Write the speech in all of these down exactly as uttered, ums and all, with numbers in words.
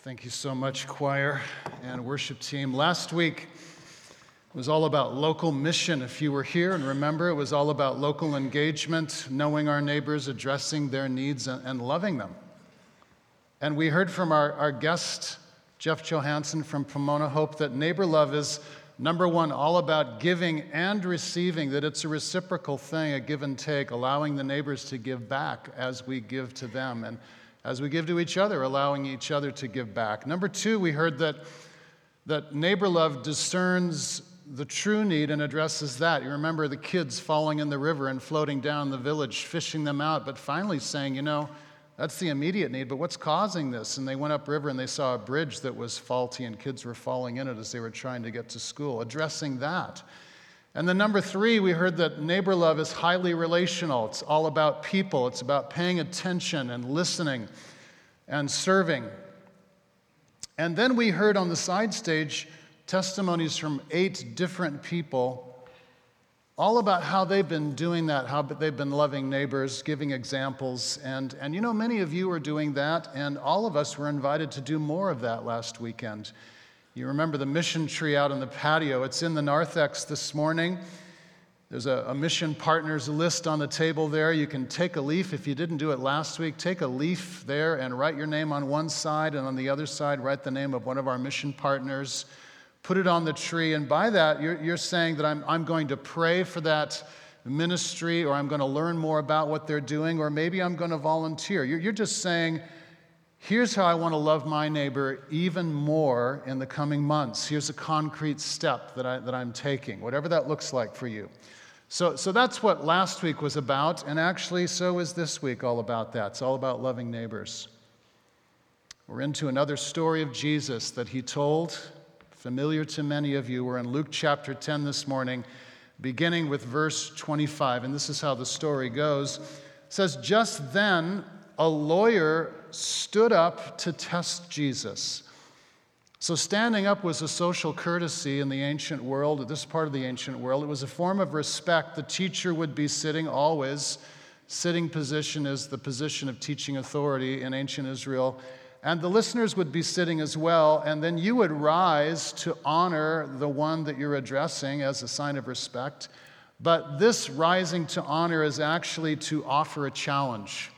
Thank you so much, choir and worship team. Last week was all about local mission. If you were here and remember, it was all about local engagement, knowing our neighbors, addressing their needs, and, and loving them. And we heard from our, our guest, Jeff Johansson from Pomona Hope, that neighbor love is, number one, all about giving and receiving, that it's a reciprocal thing, a give and take, allowing the neighbors to give back as we give to them. And as we give to each other, allowing each other to give back. Number two, we heard that, that neighbor love discerns the true need and addresses that. You remember the kids falling in the river and floating down the village, fishing them out, but finally saying, you know, that's the immediate need, but what's causing this? And they went upriver and they saw a bridge that was faulty and kids were falling in it as they were trying to get to school, addressing that. And then number three, we heard that neighbor love is highly relational. It's all about people. It's about paying attention and listening and serving. And then we heard on the side stage testimonies from eight different people, all about how they've been doing that, how they've been loving neighbors, giving examples. And, and you know, many of you are doing that, and all of us were invited to do more of that last weekend. You remember the mission tree out on the patio. It's in the narthex this morning. There's a, a mission partners list on the table there. You can take a leaf. If you didn't do it last week, take a leaf there and write your name on one side, and on the other side, write the name of one of our mission partners. Put it on the tree, and by that, you're, you're saying that I'm, I'm going to pray for that ministry, or I'm going to learn more about what they're doing, or maybe I'm going to volunteer. You're, you're just saying, here's how I want to love my neighbor even more in the coming months. Here's a concrete step that, I, that I'm taking, whatever that looks like for you. So, so that's what last week was about, and actually so is this week all about that. It's all about loving neighbors. We're into another story of Jesus that he told, familiar to many of you. We're in Luke chapter ten this morning, beginning with verse twenty-five, and this is how the story goes. It says, just then a lawyer stood up to test Jesus. So standing up was a social courtesy in the ancient world, this part of the ancient world. It was a form of respect. The teacher would be sitting always. Sitting position is the position of teaching authority in ancient Israel. And the listeners would be sitting as well, and then you would rise to honor the one that you're addressing as a sign of respect. But this rising to honor is actually to offer a challenge.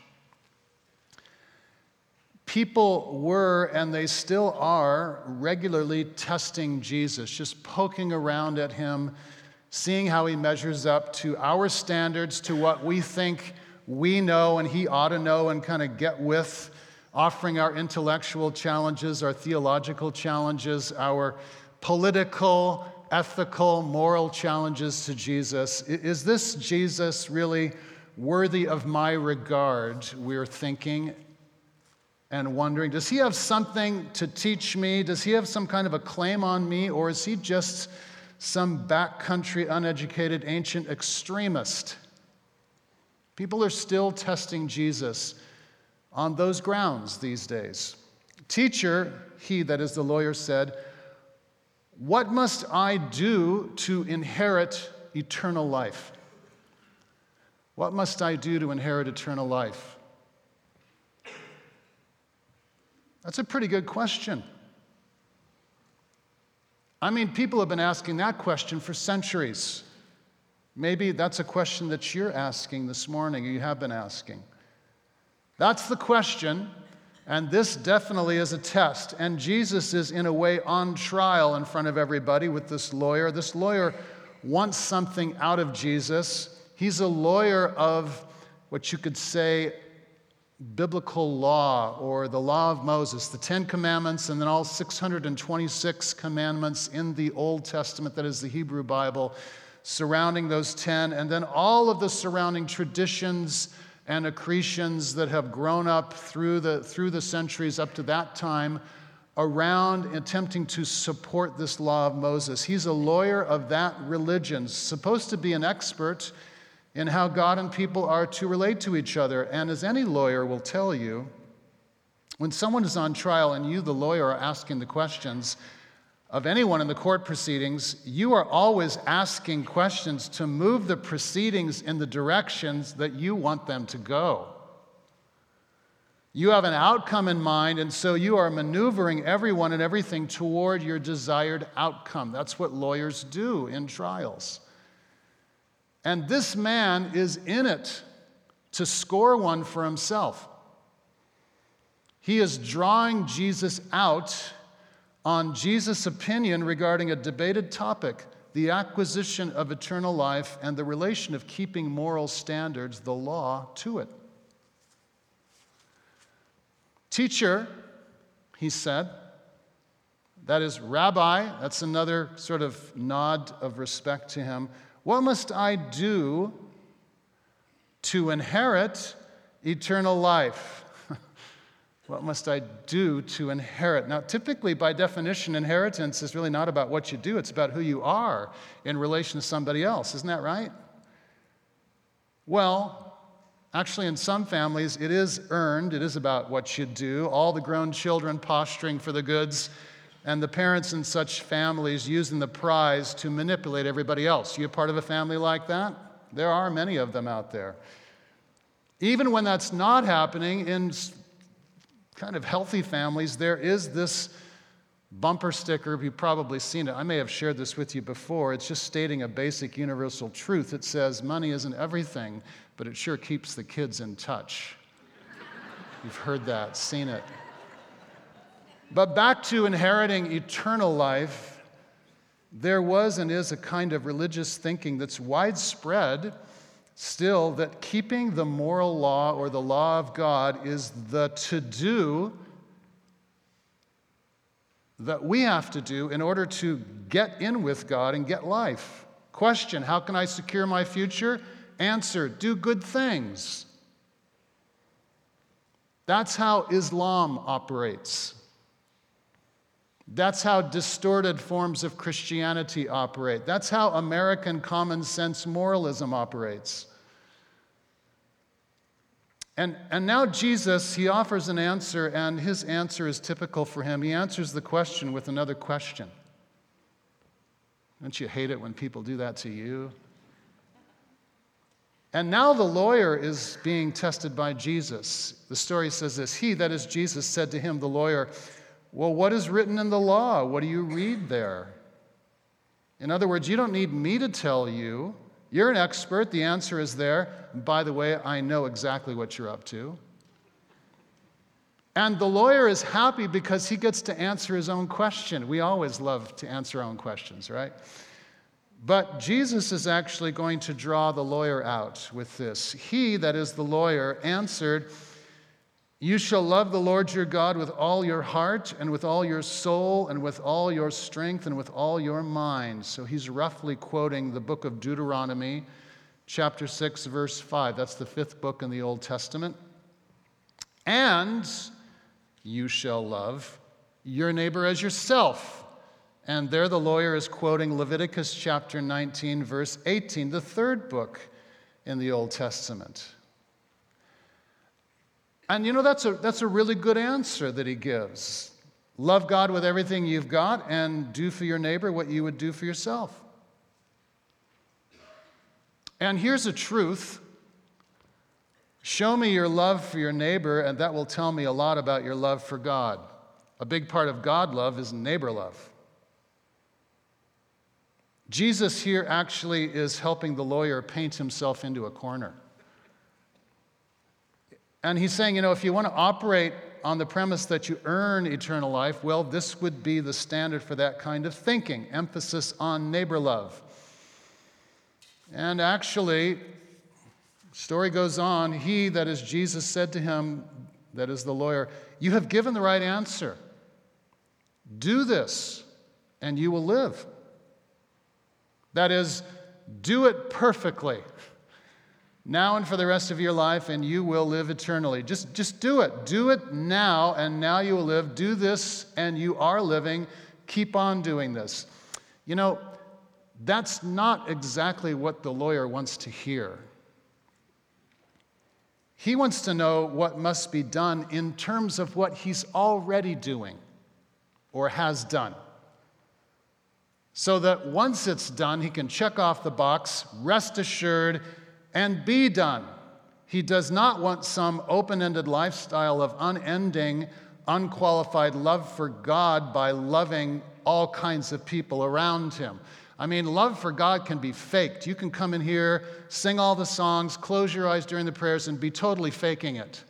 People were, and they still are, regularly testing Jesus, just poking around at him, seeing how he measures up to our standards, to what we think we know and he ought to know and kind of get with, offering our intellectual challenges, our theological challenges, our political, ethical, moral challenges to Jesus. Is this Jesus really worthy of my regard, we're thinking and wondering, does he have something to teach me? Does he have some kind of a claim on me? Or is he just some backcountry, uneducated, ancient extremist? People are still testing Jesus on those grounds these days. Teacher, he, that is the lawyer, said, what must I do to inherit eternal life? What must I do to inherit eternal life? That's a pretty good question. I mean, people have been asking that question for centuries. Maybe that's a question that you're asking this morning, or you have been asking. That's the question, and this definitely is a test. And Jesus is, in a way, on trial in front of everybody with this lawyer. This lawyer wants something out of Jesus. He's a lawyer of what you could say biblical law, or the law of Moses, the Ten Commandments, and then all six hundred twenty-six commandments in the Old Testament, that is the Hebrew Bible, surrounding those ten, and then all of the surrounding traditions and accretions that have grown up through the, through the centuries up to that time around attempting to support this law of Moses. He's a lawyer of that religion, supposed to be an expert in how God and people are to relate to each other. And as any lawyer will tell you, when someone is on trial and you, the lawyer, are asking the questions of anyone in the court proceedings, you are always asking questions to move the proceedings in the directions that you want them to go. You have an outcome in mind, and so you are maneuvering everyone and everything toward your desired outcome. That's what lawyers do in trials. And this man is in it to score one for himself. He is drawing Jesus out on Jesus' opinion regarding a debated topic, the acquisition of eternal life and the relation of keeping moral standards, the law, to it. Teacher, he said, that is, Rabbi, that's another sort of nod of respect to him. What must I do to inherit eternal life? What must I do to inherit? Now, typically, by definition, inheritance is really not about what you do. It's about who you are in relation to somebody else. Isn't that right? Well, actually, in some families, it is earned. It is about what you do. All the grown children posturing for the goods, and the parents in such families using the prize to manipulate everybody else. You a part of a family like that? There are many of them out there. Even when that's not happening, in kind of healthy families, there is this bumper sticker. You've probably seen it. I may have shared this with you before. It's just stating a basic universal truth. It says, money isn't everything, but it sure keeps the kids in touch. You've heard that, seen it. But back to inheriting eternal life, there was and is a kind of religious thinking that's widespread still, that keeping the moral law or the law of God is the to-do that we have to do in order to get in with God and get life. Question, how can I secure my future? Answer, do good things. That's how Islam operates. That's how distorted forms of Christianity operate. That's how American common sense moralism operates. And, and now Jesus, he offers an answer, and his answer is typical for him. He answers the question with another question. Don't you hate it when people do that to you? And now the lawyer is being tested by Jesus. The story says this, he, that is Jesus, said to him, the lawyer, well, what is written in the law? What do you read there? In other words, you don't need me to tell you. You're an expert. The answer is there. By the way, I know exactly what you're up to. And the lawyer is happy because he gets to answer his own question. We always love to answer our own questions, right? But Jesus is actually going to draw the lawyer out with this. He, that is the lawyer, answered, you shall love the Lord your God with all your heart and with all your soul and with all your strength and with all your mind. So he's roughly quoting the book of Deuteronomy, chapter six, verse five. That's the fifth book in the Old Testament. And you shall love your neighbor as yourself. And there the lawyer is quoting Leviticus chapter nineteen, verse eighteen, the third book in the Old Testament. And you know, that's a, that's a really good answer that he gives. Love God with everything you've got and do for your neighbor what you would do for yourself. And here's a truth. Show me your love for your neighbor, and that will tell me a lot about your love for God. A big part of God love is neighbor love. Jesus here actually is helping the lawyer paint himself into a corner. And he's saying, you know, if you want to operate on the premise that you earn eternal life, well, this would be the standard for that kind of thinking, emphasis on neighbor love. And actually, story goes on, he, that is Jesus, said to him, that is the lawyer, you have given the right answer. Do this, and you will live. That is, do it perfectly. Now and for the rest of your life, and you will live eternally. Just, just do it. Do it now, and now you will live. Do this, and you are living. Keep on doing this. You know, that's not exactly what the lawyer wants to hear. He wants to know what must be done in terms of what he's already doing or has done. So that once it's done, he can check off the box, rest assured, and be done. He does not want some open-ended lifestyle of unending, unqualified love for God by loving all kinds of people around him. I mean, love for God can be faked. You can come in here, sing all the songs, close your eyes during the prayers, and be totally faking it.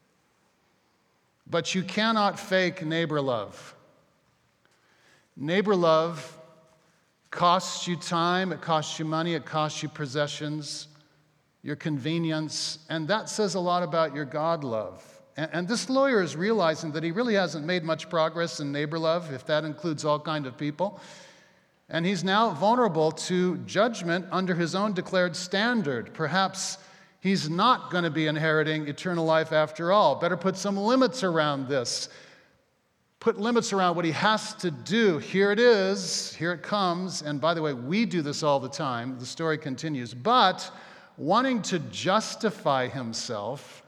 But you cannot fake neighbor love. Neighbor love costs you time, it costs you money, it costs you possessions, your convenience, and that says a lot about your God love. And, and this lawyer is realizing that he really hasn't made much progress in neighbor love, if that includes all kinds of people. And he's now vulnerable to judgment under his own declared standard. Perhaps he's not going to be inheriting eternal life after all. Better put some limits around this. Put limits around what he has to do. Here it is. Here it comes. And by the way, we do this all the time. The story continues. But wanting to justify himself,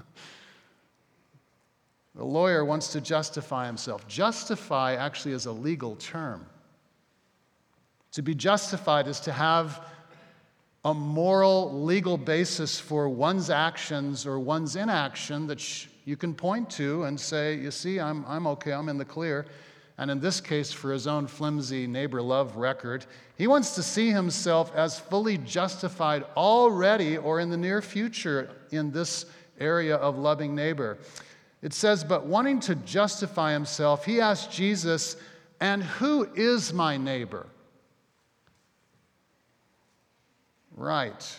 the lawyer wants to justify himself. Justify actually is a legal term. To be justified is to have a moral, legal basis for one's actions or one's inaction that sh- you can point to and say, you see, I'm, I'm okay, I'm in the clear. And in this case, for his own flimsy neighbor love record, he wants to see himself as fully justified already or in the near future in this area of loving neighbor. It says, but wanting to justify himself, he asked Jesus, and who is my neighbor? Right.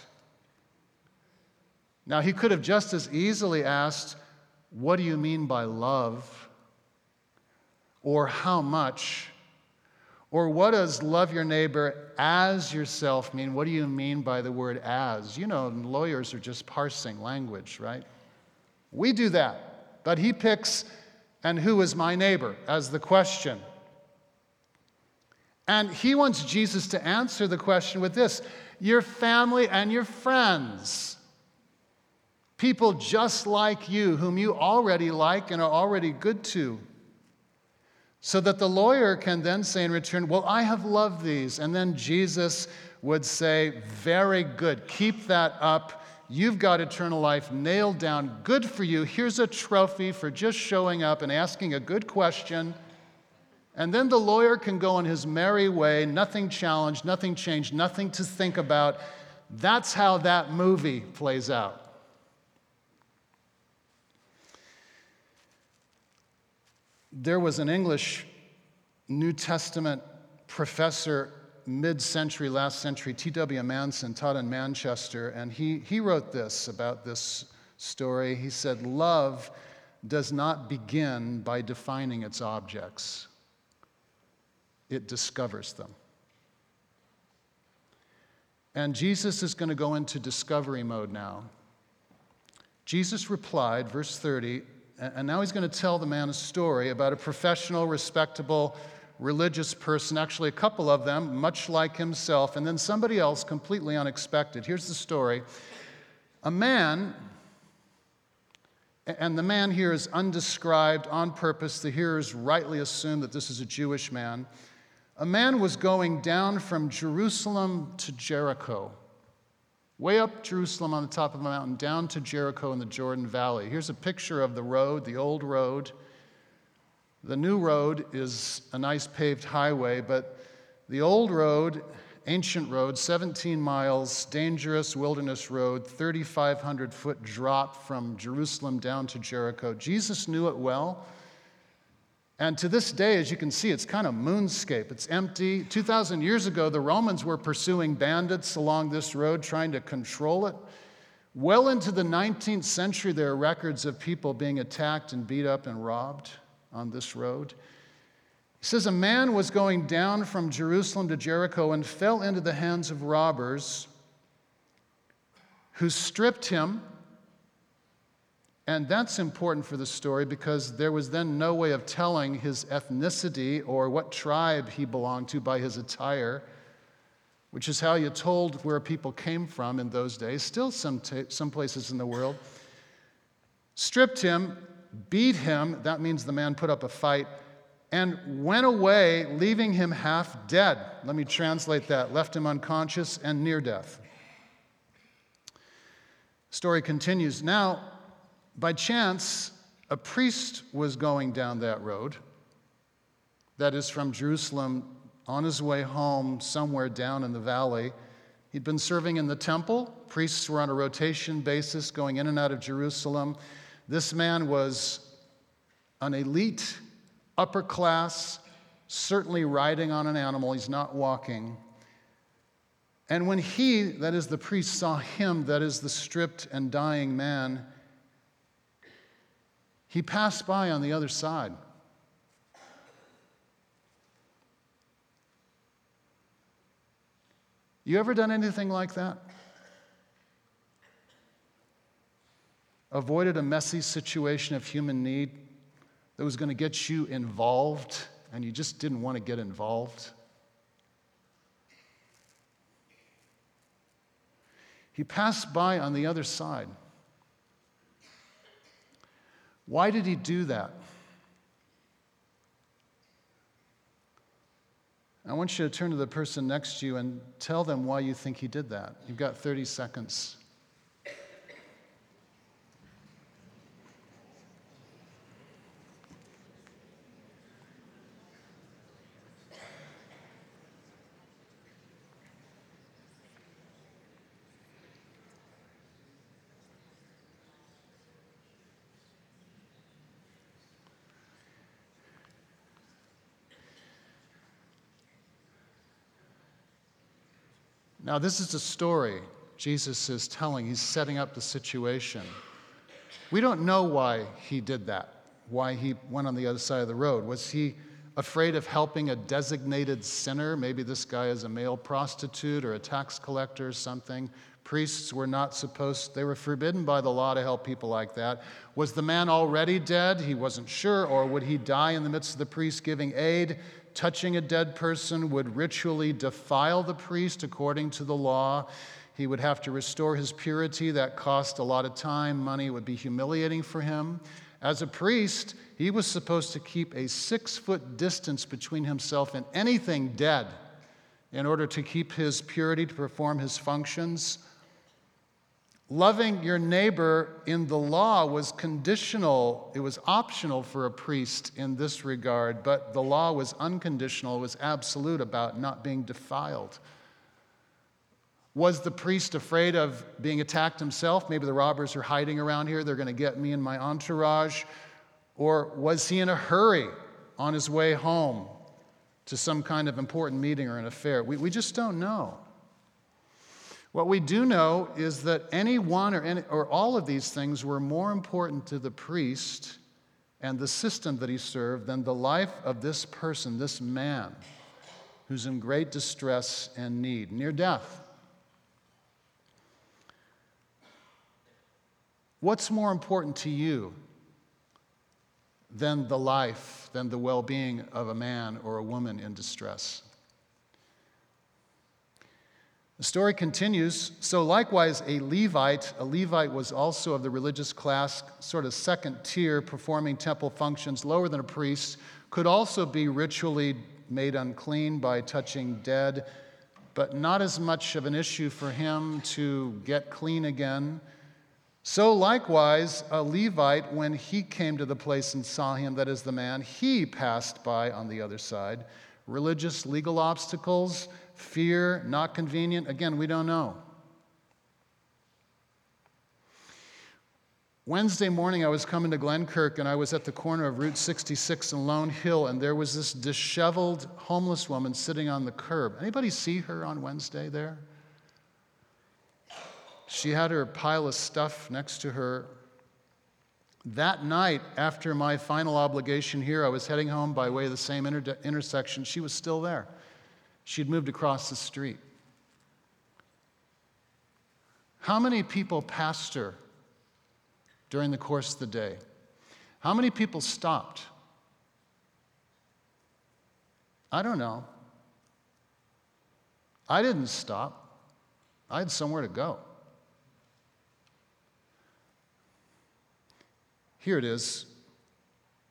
Now, he could have just as easily asked, what do you mean by love? Or how much? Or what does love your neighbor as yourself mean? What do you mean by the word as? You know, lawyers are just parsing language, right? We do that. But he picks, and who is my neighbor, as the question. And he wants Jesus to answer the question with this: your family and your friends. People just like you, whom you already like and are already good to. So that the lawyer can then say in return, well, I have loved these. And then Jesus would say, very good, keep that up. You've got eternal life nailed down. Good for you. Here's a trophy for just showing up and asking a good question. And then the lawyer can go on his merry way, nothing challenged, nothing changed, nothing to think about. That's how that movie plays out. There was an English New Testament professor mid-century, last century, T W Manson, taught in Manchester, and he, he wrote this about this story. He said, love does not begin by defining its objects. It discovers them. And Jesus is going to go into discovery mode now. Jesus replied, verse thirty, and now he's going to tell the man a story about a professional, respectable, religious person, actually a couple of them, much like himself, and then somebody else completely unexpected. Here's the story. A man, and the man here is undescribed on purpose. The hearers rightly assume that this is a Jewish man. A man was going down from Jerusalem to Jericho, way up Jerusalem on the top of a mountain, down to Jericho in the Jordan Valley. Here's a picture of the road, the old road. The new road is a nice paved highway, but the old road, ancient road, seventeen miles, dangerous wilderness road, thirty-five hundred foot drop from Jerusalem down to Jericho. Jesus knew it well. And to this day, as you can see, it's kind of moonscape. It's empty. two thousand years ago, the Romans were pursuing bandits along this road, trying to control it. Well into the nineteenth century, there are records of people being attacked and beat up and robbed on this road. He says, a man was going down from Jerusalem to Jericho and fell into the hands of robbers who stripped him. And that's important for the story because there was then no way of telling his ethnicity or what tribe he belonged to by his attire, which is how you told where people came from in those days, still some, t- some places in the world. Stripped him, beat him, that means the man put up a fight, and went away, leaving him half dead. Let me translate that. Left him unconscious and near death. Story continues. Now, by chance, a priest was going down that road, that is from Jerusalem, on his way home somewhere down in the valley. He'd been serving in the temple. Priests were on a rotation basis going in and out of Jerusalem. This man was an elite, upper class, certainly riding on an animal. He's not walking. And when he, that is the priest, saw him, that is the stripped and dying man, he passed by on the other side. You ever done anything like that? Avoided a messy situation of human need that was going to get you involved, and you just didn't want to get involved? He passed by on the other side. Why did he do that? I want you to turn to the person next to you and tell them why you think he did that. You've got thirty seconds. Now, this is a story Jesus is telling. He's setting up the situation. We don't know why he did that, why he went on the other side of the road. Was he afraid of helping a designated sinner? Maybe this guy is a male prostitute or a tax collector or something. Priests were not supposed, they were forbidden by the law to help people like that. Was the man already dead? He wasn't sure. Or would he die in the midst of the priest giving aid? Touching a dead person would ritually defile the priest according to the law. He would have to restore his purity. That cost a lot of time, money. It would be humiliating for him. As a priest, he was supposed to keep a six-foot distance between himself and anything dead in order to keep his purity, to perform his functions. Loving your neighbor in the law was conditional. It was optional for a priest in this regard, but the law was unconditional. It was absolute about not being defiled. Was the priest afraid of being attacked himself? Maybe the robbers are hiding around here. They're going to get me and my entourage. Or was he in a hurry on his way home to some kind of important meeting or an affair? We, we just don't know. What we do know is that any one or, any, or all of these things were more important to the priest and the system that he served than the life of this person, this man, who's in great distress and need, near death. What's more important to you than the life, than the well-being of a man or a woman in distress? The story continues. So likewise, a Levite, a Levite was also of the religious class, sort of second tier, performing temple functions, lower than a priest, could also be ritually made unclean by touching dead, but not as much of an issue for him to get clean again. So likewise, a Levite, when he came to the place and saw him, that is the man, he passed by on the other side. Religious, legal obstacles, fear, not convenient. Again, we don't know. Wednesday morning, I was coming to Glenkirk, and I was at the corner of Route sixty-six and Lone Hill, and there was this disheveled homeless woman sitting on the curb. Anybody see her on Wednesday there? She had her pile of stuff next to her. That night, after my final obligation here, I was heading home by way of the same inter- intersection. She was still there. She'd moved across the street. How many people passed her during the course of the day? How many people stopped? I don't know. I didn't stop. I had somewhere to go. Here it is.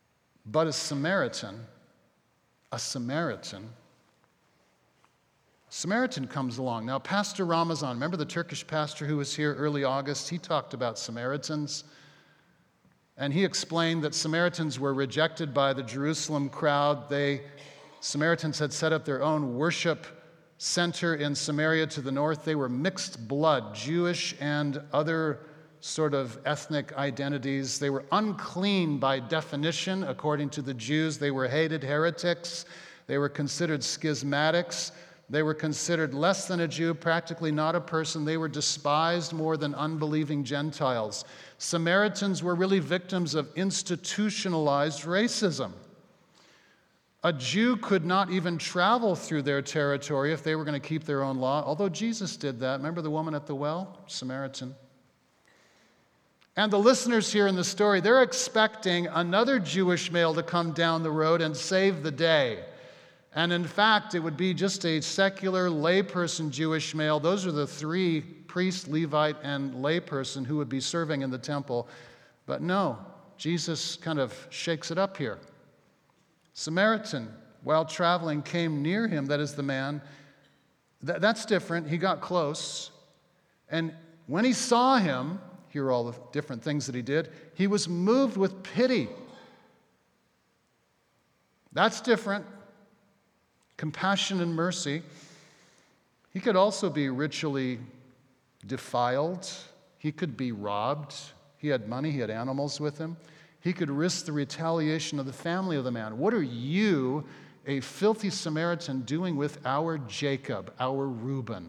But a Samaritan, a Samaritan, Samaritan comes along. Now, Pastor Ramazan, remember the Turkish pastor who was here early August? He talked about Samaritans. And he explained that Samaritans were rejected by the Jerusalem crowd. They, Samaritans had set up their own worship center in Samaria to the north. They were mixed blood, Jewish and other sort of ethnic identities. They were unclean by definition, according to the Jews. They were hated heretics. They were considered schismatics. They were considered less than a Jew, practically not a person. They were despised more than unbelieving Gentiles. Samaritans were really victims of institutionalized racism. A Jew could not even travel through their territory if they were going to keep their own law, although Jesus did that. Remember the woman at the well? Samaritan. And the listeners here in the story, they're expecting another Jewish male to come down the road and save the day. And in fact, it would be just a secular layperson Jewish male. Those are the three: priest, Levite, and layperson who would be serving in the temple. But no, Jesus kind of shakes it up here. Samaritan, while traveling, came near him, that is the man. Th- that's different. He got close. And when he saw him, here are all the different things that he did, he was moved with pity. That's different. Compassion and mercy. He could also be ritually defiled. He could be robbed. He had money. He had animals with him. He could risk the retaliation of the family of the man. What are you, a filthy Samaritan, doing with our Jacob, our Reuben?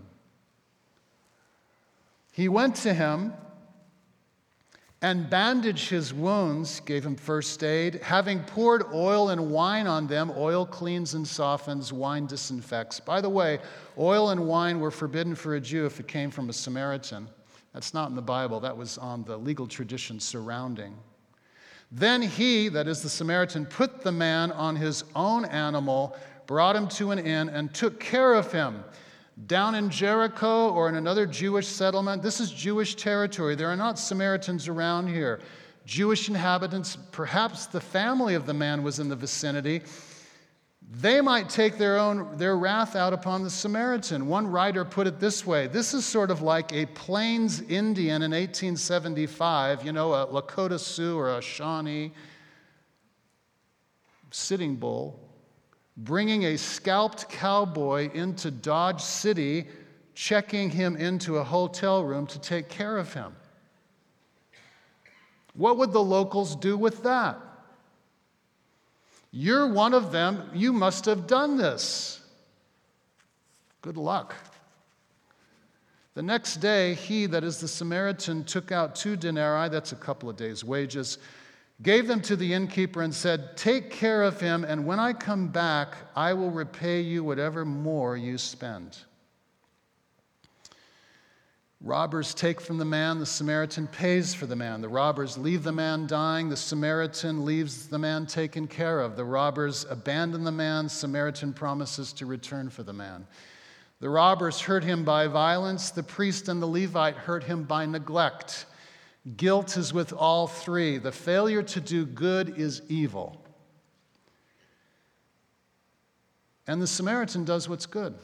He went to him and bandaged his wounds, gave him first aid. Having poured oil and wine on them, oil cleans and softens, wine disinfects. By the way, oil and wine were forbidden for a Jew if it came from a Samaritan. That's not in the Bible. That was on the legal tradition surrounding. Then he, that is the Samaritan, put the man on his own animal, brought him to an inn, and took care of him. Down in Jericho or in another Jewish settlement, this is Jewish territory. There are not Samaritans around here. Jewish inhabitants, perhaps the family of the man was in the vicinity. They might take their own their wrath out upon the Samaritan. One writer put it this way: this is sort of like a Plains Indian in eighteen seventy-five, you know, a Lakota Sioux or a Shawnee Sitting Bull, bringing a scalped cowboy into Dodge City, checking him into a hotel room to take care of him. What would the locals do with that? You're one of them. You must have done this. Good luck. The next day, he, that is the Samaritan, took out two denarii, that's a couple of days' wages, gave them to the innkeeper and said, "Take care of him, and when I come back, I will repay you whatever more you spend." Robbers take from the man, the Samaritan pays for the man. The robbers leave the man dying, the Samaritan leaves the man taken care of. The robbers abandon the man, Samaritan promises to return for the man. The robbers hurt him by violence, the priest and the Levite hurt him by neglect. Guilt is with all three. The failure to do good is evil. And the Samaritan does what's good.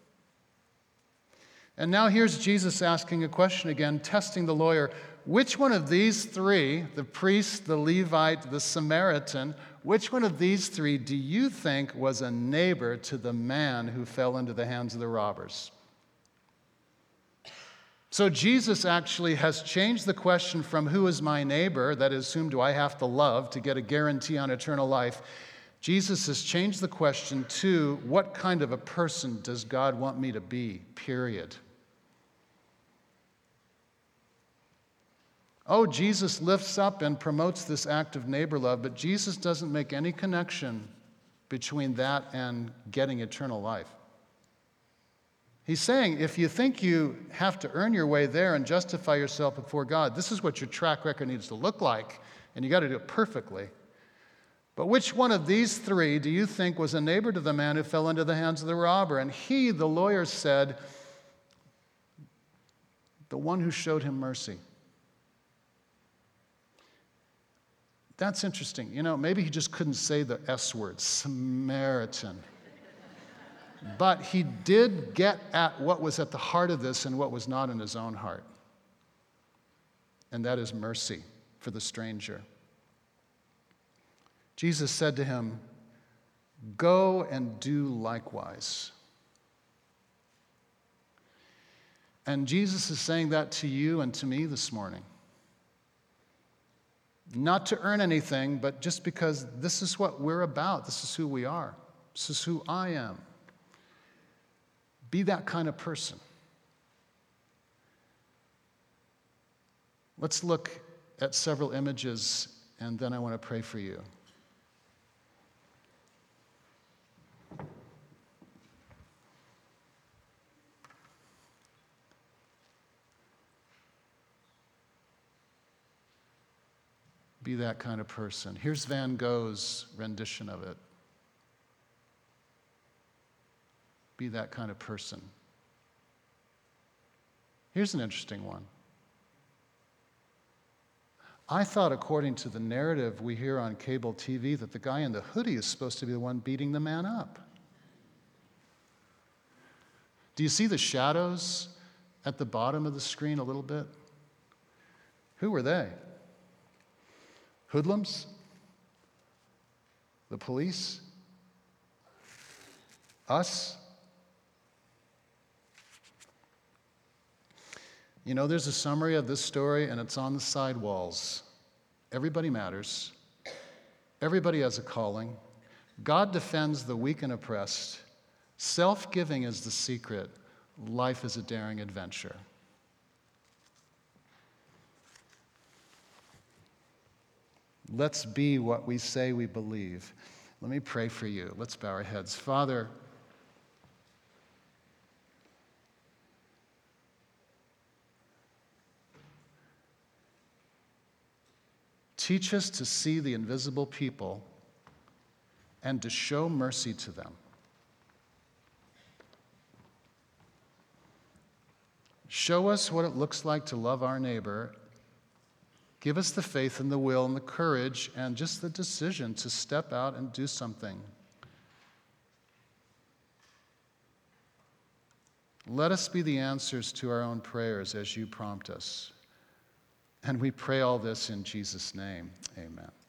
And now here's Jesus asking a question again, testing the lawyer. Which one of these three, the priest, the Levite, the Samaritan, which one of these three do you think was a neighbor to the man who fell into the hands of the robbers? So Jesus actually has changed the question from who is my neighbor, that is, whom do I have to love to get a guarantee on eternal life? Jesus has changed the question to what kind of a person does God want me to be, period. Oh, Jesus lifts up and promotes this act of neighbor love, but Jesus doesn't make any connection between that and getting eternal life. He's saying if you think you have to earn your way there and justify yourself before God, this is what your track record needs to look like, and you got to do it perfectly. But which one of these three do you think was a neighbor to the man who fell into the hands of the robber? And he, the lawyer, said, the one who showed him mercy. That's interesting. You know, maybe he just couldn't say the S word, Samaritan. But he did get at what was at the heart of this and what was not in his own heart. And that is mercy for the stranger. Jesus said to him, "Go and do likewise." And Jesus is saying that to you and to me this morning. Not to earn anything, but just because this is what we're about. This is who we are. This is who I am. Be that kind of person. Let's look at several images, and then I want to pray for you. Be that kind of person. Here's Van Gogh's rendition of it. Be that kind of person. Here's an interesting one. I thought, according to the narrative we hear on cable T V, that the guy in the hoodie is supposed to be the one beating the man up. Do you see the shadows at the bottom of the screen a little bit? Who were they? Hoodlums? The police? Us? You know, there's a summary of this story, and it's on the side walls. Everybody matters. Everybody has a calling. God defends the weak and oppressed. Self-giving is the secret. Life is a daring adventure. Let's be what we say we believe. Let me pray for you. Let's bow our heads. Father, teach us to see the invisible people and to show mercy to them. Show us what it looks like to love our neighbor. Give us the faith and the will and the courage and just the decision to step out and do something. Let us be the answers to our own prayers as you prompt us. And we pray all this in Jesus' name. Amen.